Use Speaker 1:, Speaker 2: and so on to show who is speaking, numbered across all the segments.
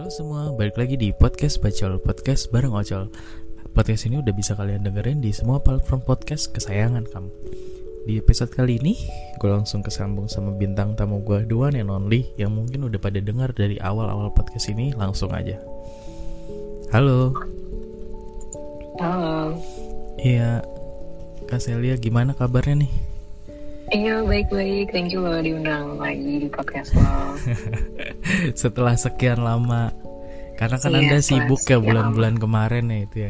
Speaker 1: Halo semua, balik lagi di Podcast Bacol, podcast bareng Ocol. Podcast ini udah bisa kalian dengerin di semua platform podcast kesayangan kamu. Di episode kali ini, gue langsung kesambung sama bintang tamu gue, the one and only, yang mungkin udah pada dengar dari awal-awal podcast ini. Langsung aja. Halo.
Speaker 2: Halo.
Speaker 1: Iya, Kak Celia, gimana kabarnya nih?
Speaker 2: Iya, baik-baik. Thank you loh diundang lagi di podcast lo.
Speaker 1: Setelah sekian lama. Karena kan
Speaker 2: Iya,
Speaker 1: Anda sibuk ya
Speaker 2: sekian
Speaker 1: bulan-bulan kemarin ya itu ya.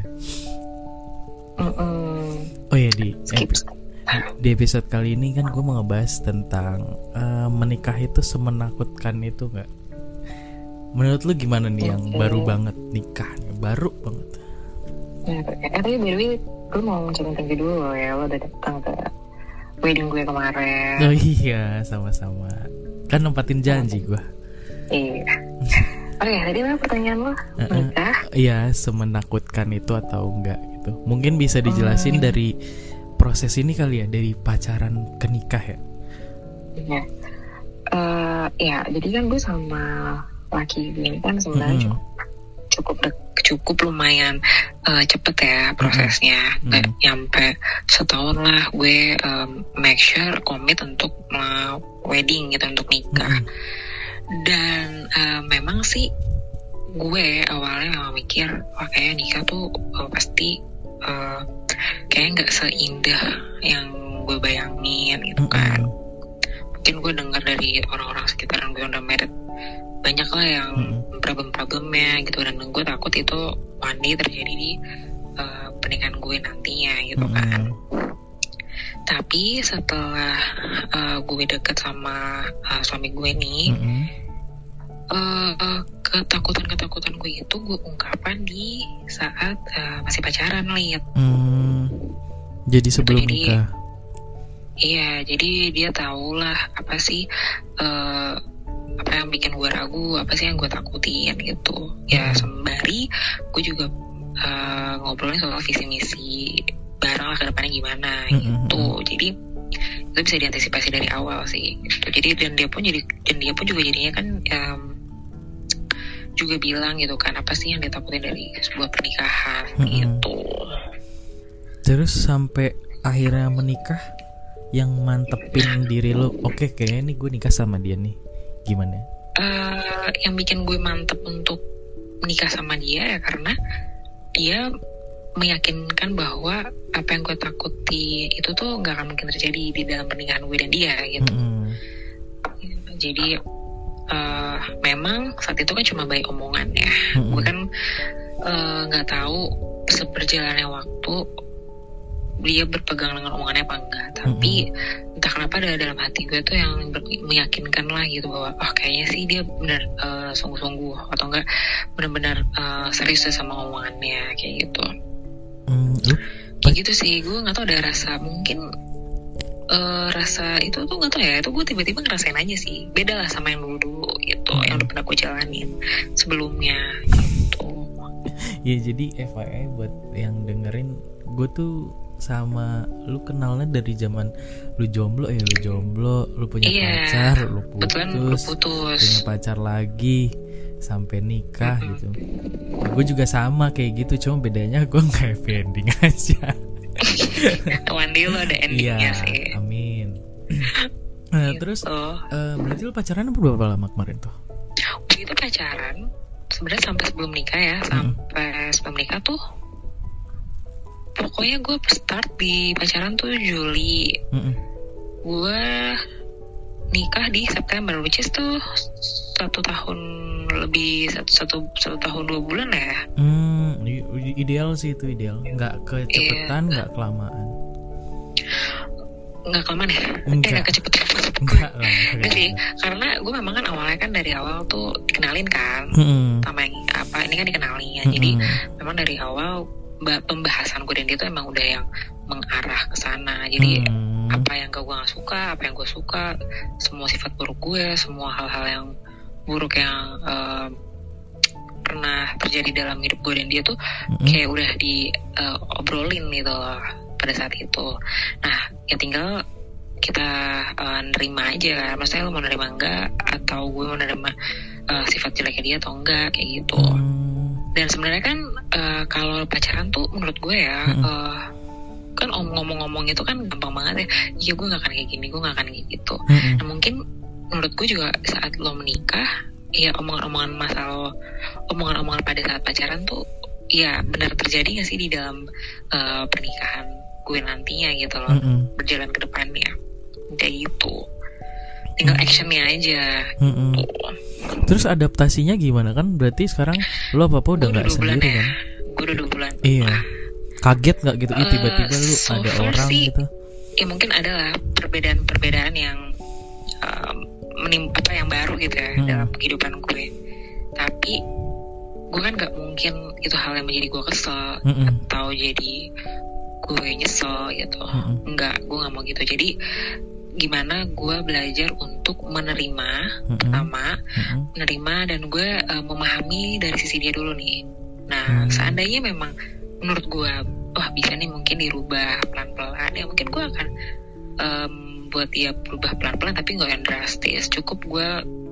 Speaker 1: Oh iya, di episode kali ini kan gue mau ngebahas tentang menikah itu semenakutkan itu gak? Menurut lu gimana nih yang baru banget nikah nih, baru banget?
Speaker 2: Tapi by the way, gue mau ngucapin thank you dulu loh ya, lo udah datang ke wedding gue kemarin.
Speaker 1: Oh iya, sama-sama. Kan nempatin janji gue.
Speaker 2: Iya. Oke, tadi apa pertanyaan lo? Menikah?
Speaker 1: Iya, semenakutkan itu atau enggak gitu. Mungkin bisa dijelasin dari proses ini kali ya, dari pacaran ke nikah ya.
Speaker 2: Iya. Ya, jadi kan gue sama laki gue ini kan sebenarnya cukup lumayan cepet ya prosesnya. Nggak nyampe setahun lah gue make sure commit untuk wedding gitu, untuk nikah. Dan memang sih gue awalnya memang mikir wah kayaknya nikah tuh pasti kayaknya nggak seindah yang gue bayangin gitu kan. Mungkin gue dengar dari orang-orang sekitaran gue yang udah married banyak lah yang problem-problemnya gitu, dan gue takut itu one day terjadi di pernikahan gue nantinya gitu kan. Tapi setelah gue deket sama suami gue nih, ketakutan gue itu gue ungkapkan di saat masih pacaran, Lid.
Speaker 1: Jadi sebelum nikah.
Speaker 2: Iya, jadi dia tahu lah apa sih apa yang bikin gue ragu, apa sih yang gue takutin gitu. Ya sembari gue juga ngobrolin soal visi misi bareng lah ke depannya gimana gitu. Jadi itu bisa diantisipasi dari awal sih gitu. Jadi dan dia pun juga jadinya kan juga bilang gitu kan apa sih yang dia takutin dari sebuah pernikahan gitu.
Speaker 1: Terus sampai akhirnya menikah, yang mantepin diri lo, oke, kayaknya nih gue nikah sama dia nih, gimana?
Speaker 2: Yang bikin gue mantep untuk menikah sama dia ya karena dia meyakinkan bahwa apa yang gue takuti itu tuh nggak akan mungkin terjadi di dalam pernikahan gue dan dia gitu. Jadi memang saat itu kan cuma baik omongan ya. Gue kan nggak tahu seberjalannya waktu dia berpegang dengan omongannya apa enggak. Tapi entah kenapa dalam hati gue tuh yang meyakinkan lah gitu bahwa kayaknya sih dia benar sungguh-sungguh atau enggak benar-benar serius sama omongannya kayak gitu. Kayak gitu sih. Gue nggak tahu, ada rasa mungkin rasa itu tuh nggak tahu ya, itu gue tiba-tiba ngerasain aja sih. Beda lah sama yang dulu gitu, yang udah pernah gue jalanin sebelumnya gitu.
Speaker 1: Ya jadi FYI buat yang dengerin, gue tuh sama lu kenalnya dari zaman lu jomblo, lu punya pacar, lu putus, punya pacar lagi sampai nikah gitu. Ya, gue juga sama kayak gitu, cuma bedanya gue nggak happy ending aja.
Speaker 2: One day lo ada endingnya sih.
Speaker 1: Amin. Nah, gitu. Terus berarti lu pacaran berapa lama kemarin tuh?
Speaker 2: Waktu itu pacaran sebenarnya sampai sebelum nikah ya, sampai sebelum nikah tuh pokoknya gue start di pacaran tuh Juli. Gue nikah di September, which is tuh 1 tahun lebih, satu tahun 2 bulan ya.
Speaker 1: Ideal sih, itu ideal. Nggak kecepetan, nggak kelamaan.
Speaker 2: Nggak kelamaan ya? Nggak kecepetan.
Speaker 1: Enggak lah.
Speaker 2: Jadi karena gue memang kan awalnya kan dari awal tuh dikenalin kan sama yang apa ini kan dikenalin. Jadi memang dari awal pembahasan gue dan dia tuh emang udah yang mengarah ke sana. Jadi apa yang gue nggak suka, apa yang gue suka, semua sifat buruk gue, semua hal-hal yang buruk yang pernah terjadi dalam hidup gue dan dia tuh kayak udah diobrolin gitu loh pada saat itu. Nah ya tinggal kita nerima aja kan. Maksudnya lo mau nerima enggak, atau gue mau nerima sifat jeleknya dia atau enggak kayak gitu. Dan sebenarnya kan kalau pacaran tuh menurut gue ya kan ngomong-ngomong itu kan gampang banget ya. Iya gue gak akan kayak gini, gue gak akan kayak gitu. Nah mungkin menurut gue juga saat lo menikah, ya omongan-omongan pada saat pacaran tuh ya benar terjadi gak sih di dalam pernikahan gue nantinya gitu loh, berjalan ke depannya kayak gitu. Tinggal actionnya aja.
Speaker 1: Terus adaptasinya gimana, kan berarti sekarang lo apa-apa udah gak sendiri kan?
Speaker 2: Gue udah 2 bulan.
Speaker 1: Iya. Kaget gak gitu? Tiba-tiba lu ada orang
Speaker 2: sih,
Speaker 1: gitu?
Speaker 2: Ya mungkin adalah perbedaan yang yang baru gitu ya dalam kehidupan gue. Tapi gue kan gak mungkin itu hal yang menjadi gue kesel atau jadi gue nyesel gitu. Enggak, gue gak mau gitu. Jadi gimana gue belajar untuk menerima pertama, menerima dan gue memahami dari sisi dia dulu nih. Nah seandainya memang menurut gue wah bisa nih mungkin dirubah pelan-pelan, ya mungkin gue akan buat dia berubah pelan-pelan tapi gak yang drastis. Cukup gue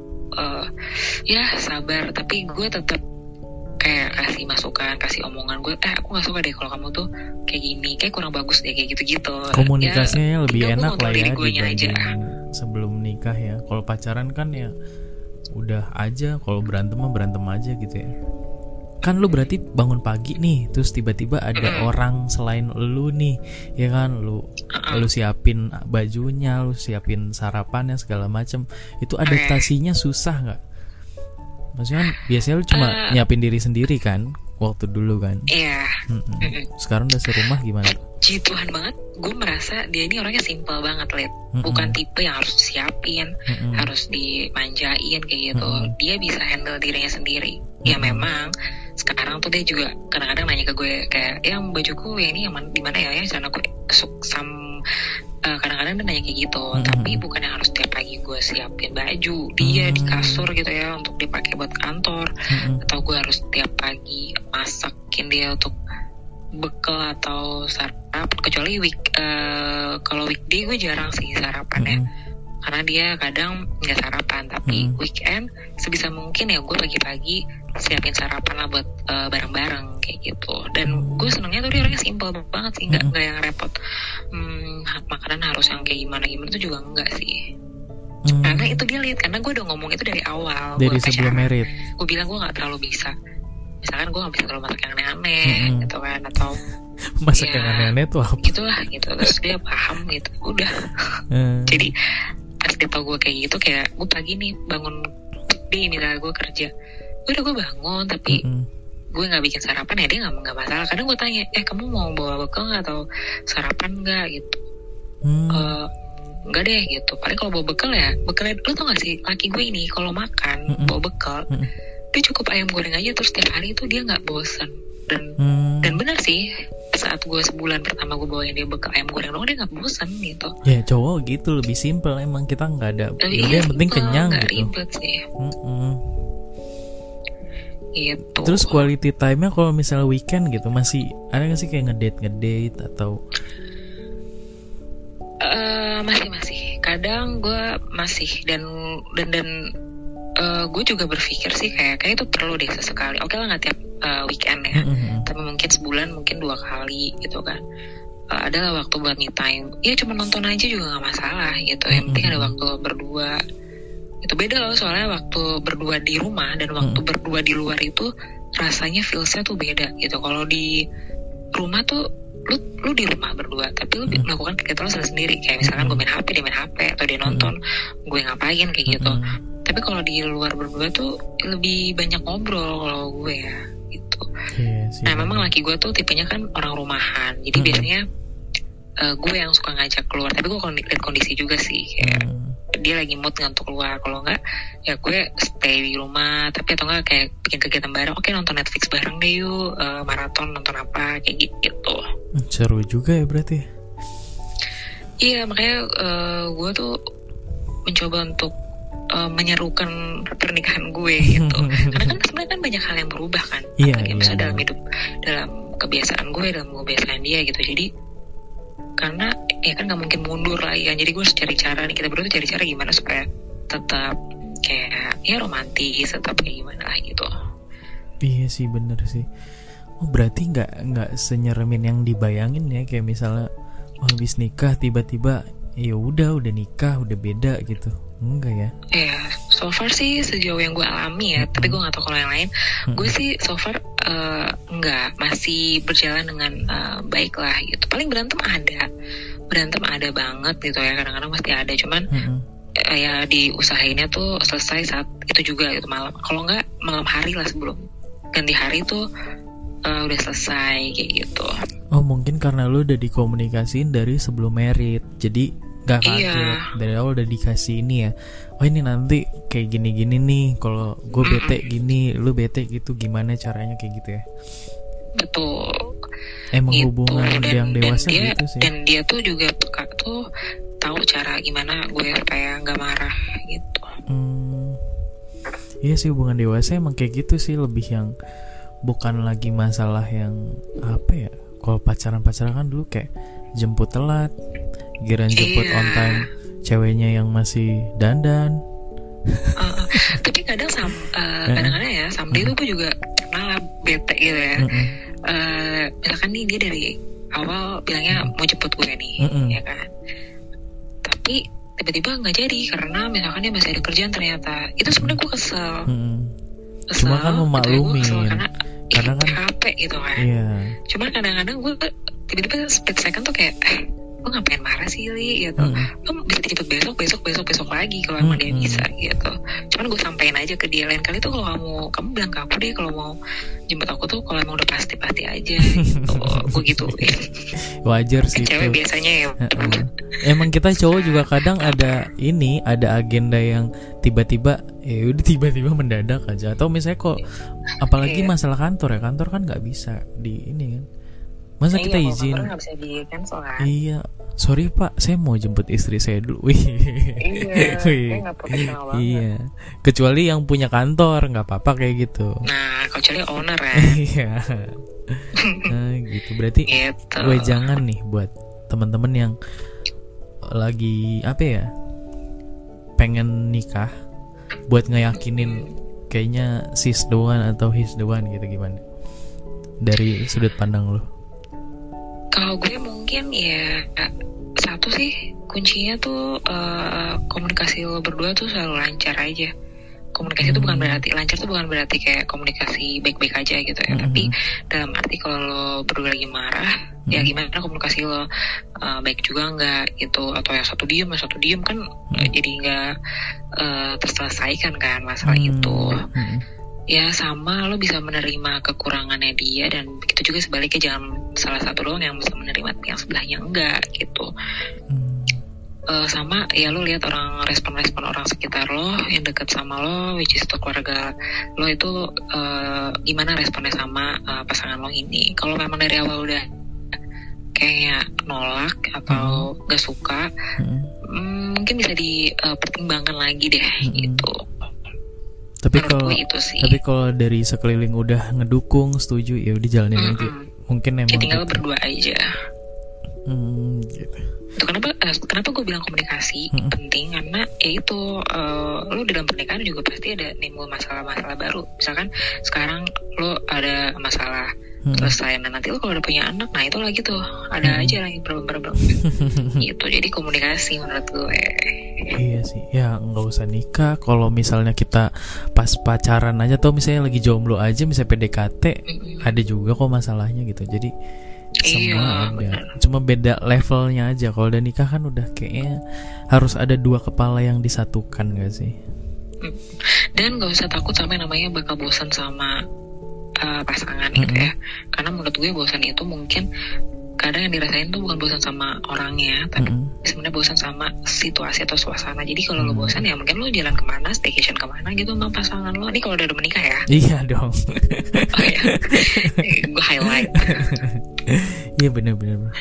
Speaker 2: ya sabar, tapi gue tetap kayak kasih masukan, kasih omongan gue, aku gak suka deh kalau kamu tuh kayak gini, kayak kurang bagus deh kayak gitu-gitu.
Speaker 1: Komunikasinya ya, lebih enak lah ya
Speaker 2: dibanding
Speaker 1: sebelum nikah ya. Kalau pacaran kan ya udah aja, kalau berantem mah berantem aja gitu ya. Kan lu berarti bangun pagi nih, terus tiba-tiba ada orang selain lu nih, ya kan, lu siapin bajunya, lu siapin sarapannya segala macem. Itu adaptasinya susah nggak? Maksudnya kan biasanya lu cuma nyiapin diri sendiri kan waktu dulu kan.
Speaker 2: Iya.
Speaker 1: Sekarang udah serumah gimana?
Speaker 2: Puji Tuhan banget, gue merasa dia ini orangnya simple banget, Lid. Bukan tipe yang harus disiapin, harus dimanjain kayak gitu. Dia bisa handle dirinya sendiri. Ya memang sekarang tuh dia juga kadang-kadang nanya ke gue kayak, yang bajuku yang ini yang dimana ya, karena aku kadang-kadang dia nanya kayak gitu. Tapi bukan yang harus tiap pagi gue siapin baju dia di kasur gitu ya untuk dipakai buat kantor, atau gue harus tiap pagi masakin dia untuk bekal atau sarapan. Kecuali kalau weekday gue jarang sih sarapannya, karena dia kadang nggak sarapan. Tapi weekend sebisa mungkin ya gue pagi-pagi siapin sarapan lah buat bareng-bareng kayak gitu. Dan gue senengnya tuh dia orangnya simple banget sih, nggak yang repot. Makanan harus yang kayak gimana tuh juga enggak sih. Karena itu dia lihat, karena gue udah ngomong itu dari awal,
Speaker 1: dari sebelum merit.
Speaker 2: Gue bilang gue nggak terlalu bisa, misalkan gue nggak bisa terlalu masak yang aneh-aneh gitu kan, atau
Speaker 1: masak yang aneh-aneh tuh apa?
Speaker 2: Gitulah gitu. Terus dia paham gitu, udah. Jadi pas dia tau gue kayak gitu, kayak gue pagi nih bangun di misalnya gue kerja, udah gue bangun tapi gue nggak bikin sarapan, ya dia nggak masalah. Kadang gue tanya, kamu mau bawa bekal nggak atau sarapan nggak gitu? Enggak deh gitu. Paling kalau bawa bekal ya bekalnya, lu tau gak sih laki gue ini kalau makan bawa bekal, dia cukup ayam goreng aja terus tiap hari itu dia nggak bosan. Dan benar sih, saat gue sebulan pertama gue bawain dia bekal ayam goreng doang, dia nggak bosan gitu.
Speaker 1: Ya cowok gitu lebih simpel, emang kita nggak ada, yang penting kenyang
Speaker 2: gak
Speaker 1: gitu.
Speaker 2: Ribet sih. Gitu.
Speaker 1: Terus quality time-nya kalau misalnya weekend gitu masih ada nggak sih kayak ngedate atau?
Speaker 2: Masih kadang gue masih dan gue juga berpikir sih kayak itu perlu deh sesekali. Oke lah nggak tiap weekend ya, tapi mungkin sebulan mungkin 2 kali gitu kan. Adalah waktu buat me time. Ya cuma nonton aja juga nggak masalah gitu. Yang penting ada waktu berdua. Itu beda loh, soalnya waktu berdua di rumah dan waktu berdua di luar itu rasanya feelsnya tuh beda gitu. Kalau di rumah tuh lu di rumah berdua tapi lu melakukan kegiatan lu sendiri, kayak misalkan gue main HP, dia main HP, atau dia nonton, gue ngapain kayak gitu. Tapi kalau di luar berdua tuh lebih banyak ngobrol kalau gue ya gitu. Nah memang laki gue tuh tipenya kan orang rumahan, jadi biasanya gue yang suka ngajak keluar, tapi gue lihat kondisi juga sih, kayak dia lagi mood nggak untuk keluar. Kalau nggak ya gue stay di rumah, tapi atau nggak kayak bikin kegiatan bareng. Oke, nonton Netflix bareng deh yuk, maraton nonton apa kayak gitu.
Speaker 1: Seru juga ya berarti.
Speaker 2: Iya, makanya gue tuh mencoba untuk menyerukan pernikahan gue gitu. Karena kan sebenarnya kan banyak hal yang berubah kan.
Speaker 1: Iya.
Speaker 2: Misalnya dalam hidup, dalam kebiasaan gue, dalam kebiasaan dia gitu. Jadi karena ya kan nggak mungkin mundur lah ya. Jadi gue harus cari cara nih, kita berdua tuh cari cara gimana supaya tetap kayak ya romantis atau kayak gimana lah gitu.
Speaker 1: Iya sih, bener sih. Oh berarti nggak senyeremin yang dibayangin ya, kayak misalnya habis nikah tiba-tiba ya udah nikah udah beda gitu, enggak ya?
Speaker 2: Iya, so far sih sejauh yang gue alami ya, tapi gue nggak tahu kalau yang lain. Gue sih so far enggak, masih berjalan dengan baik lah gitu. Paling berantem ada banget gitu ya, kadang-kadang pasti ada, cuman ya diusahainnya tuh selesai saat itu juga gitu, malam. Kalau enggak malam hari lah, sebelum ganti hari tuh udah selesai kayak gitu.
Speaker 1: Oh mungkin karena lu udah dikomunikasiin dari sebelum merit, jadi gak kaget. Dari awal udah dikasih ini ya, oh ini nanti kayak gini-gini nih, kalau gue bete gini, lu bete gitu, gimana caranya kayak gitu ya.
Speaker 2: Betul.
Speaker 1: Emang gitu. Hubungan yang dewasa
Speaker 2: dia,
Speaker 1: gitu sih.
Speaker 2: Dan dia tuh juga tuh tahu cara gimana gue supaya gak marah gitu.
Speaker 1: Iya sih, hubungan dewasa emang kayak gitu sih, lebih yang bukan lagi masalah yang apa ya. Kalau pacaran kan dulu kayak jemput telat, giran jemput on time, ceweknya yang masih dandan.
Speaker 2: Tapi kadang kadang-kadang ya someday tuh gue juga pernah bete gitu ya. Misalkan nih dia dari awal bilangnya mau jemput gue nih, ya kan. Tapi tiba-tiba nggak jadi karena misalkan dia masih ada kerjaan ternyata. Itu sebenarnya gue kesel.
Speaker 1: Cuma kan memaklumin.
Speaker 2: Gitu ya, karena kan capek gitu kan.
Speaker 1: Iya.
Speaker 2: Cuma kadang-kadang gue tiba-tiba split second tuh kayak lo ngapain marah sih Li gitu. Lo bisa dijemput besok lagi kalau emang dia bisa gitu. Cuman gue sampein aja ke dia, lain kali tuh kalau kamu bilang ke aku deh kalau mau jemput aku tuh kalau emang udah pasti aja gitu. Gue gitu.
Speaker 1: Wajar sih.
Speaker 2: Cewek biasanya ya.
Speaker 1: Emang kita cowok juga kadang ada agenda yang tiba-tiba mendadak aja, atau misalnya kok apalagi masalah kantor kan nggak bisa di ini kan. Masa kita izin?
Speaker 2: Nggak bisa di cancel kan?
Speaker 1: Iya, sorry Pak, saya mau jemput istri saya dulu.
Speaker 2: Nggak profesional banget.
Speaker 1: Iya, kecuali yang punya kantor nggak apa-apa kayak gitu.
Speaker 2: Nah, kecuali owner ya.
Speaker 1: Iya. Nah, gitu. Berarti
Speaker 2: gitu.
Speaker 1: gue jangan nih buat teman-teman yang lagi pengen nikah, buat ngeyakinin kayaknya she's the one atau he's the one gitu, gimana dari sudut pandang lo?
Speaker 2: Kalau gue mungkin ya satu sih kuncinya tuh komunikasi lo berdua tuh selalu lancar aja. Komunikasi itu bukan berarti lancar, tuh bukan berarti kayak komunikasi baik-baik aja gitu ya. Tapi dalam arti kalau lo berdua lagi marah, ya gimana komunikasi lo baik juga nggak gitu, atau yang satu diem kan jadi nggak terselesaikan kan masalah itu. Ya sama, lo bisa menerima kekurangannya dia, dan begitu juga sebaliknya, jangan salah satu doang yang bisa menerima yang sebelahnya enggak gitu. Sama ya lo lihat respon orang sekitar lo yang dekat sama lo, which is keluarga lo itu gimana responnya sama pasangan lo ini. Kalau memang dari awal udah kayak nolak atau gak suka, mungkin bisa dipertimbangkan lagi deh gitu.
Speaker 1: Tapi kalau dari sekeliling udah ngedukung, setuju, ya udah jalanin aja. Mungkin emang
Speaker 2: ya tinggal berdua aja.
Speaker 1: Gitu.
Speaker 2: Itu kenapa gue bilang komunikasi penting, karena ya itu lo dalam pernikahan juga pasti ada nimbul masalah-masalah baru. Misalkan sekarang lo ada masalah selesai, nah nanti lo kalau udah punya anak, nah itu lagi tuh ada aja lagi problem gitu. Jadi komunikasi menurut gue.
Speaker 1: Iya sih, ya nggak usah nikah. Kalau misalnya kita pas pacaran aja, atau misalnya lagi jomblo aja, misalnya PDKT, ada juga kok masalahnya gitu. Jadi semua ada, cuma beda levelnya aja. Kalau udah nikah kan udah kayaknya harus ada dua kepala yang disatukan, gak sih?
Speaker 2: Dan gak usah takut sama yang namanya bakal bosan sama pasangan gitu ya. Karena menurut gue bosan itu mungkin kadang yang dirasain tuh bukan bosan sama orangnya, tapi sebenarnya bosan sama situasi atau suasana. Jadi kalau lo bosan ya mungkin lo jalan kemana, staycation kemana gitu sama pasangan lo. Ini kalau udah menikah ya.
Speaker 1: Iya dong.
Speaker 2: Oh ya, gue highlight.
Speaker 1: Iya benar.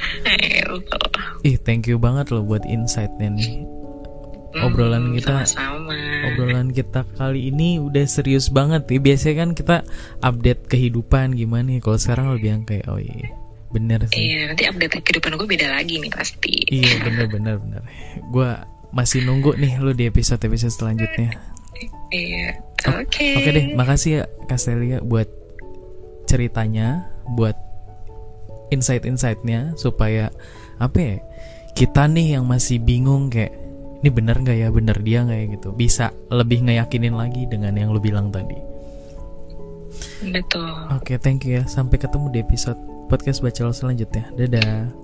Speaker 1: Thank you banget lo buat insight-nya nih. Obrolan kita kali ini udah serius banget nih. Biasanya kan kita update kehidupan gimana nih. Kalau sekarang lebih yang kayak bener sih.
Speaker 2: Iya, nanti update kehidupan gue beda lagi nih pasti.
Speaker 1: Iya bener. Gue masih nunggu nih lo di episode selanjutnya.
Speaker 2: Iya.
Speaker 1: Oke deh, makasih ya Castelia buat ceritanya, buat insight-insightnya, supaya apa ya, kita nih yang masih bingung kayak ini bener nggak ya, bener dia nggak ya gitu, bisa lebih ngeyakinin lagi dengan yang lu bilang tadi.
Speaker 2: Betul.
Speaker 1: Oke, thank you ya. Sampai ketemu di episode podcast Bacol selanjutnya. Dadah.